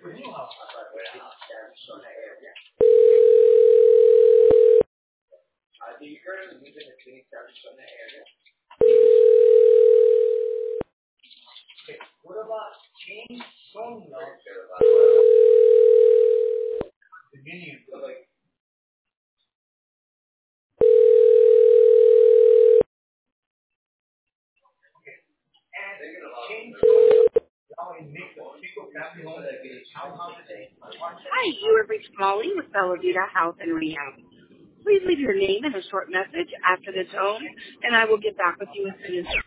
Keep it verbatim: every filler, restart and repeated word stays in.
Hi, you have reached Molly with Bella Vita Health and Rehab. Please leave your name and a short message after the tone, and I will get back with you as soon as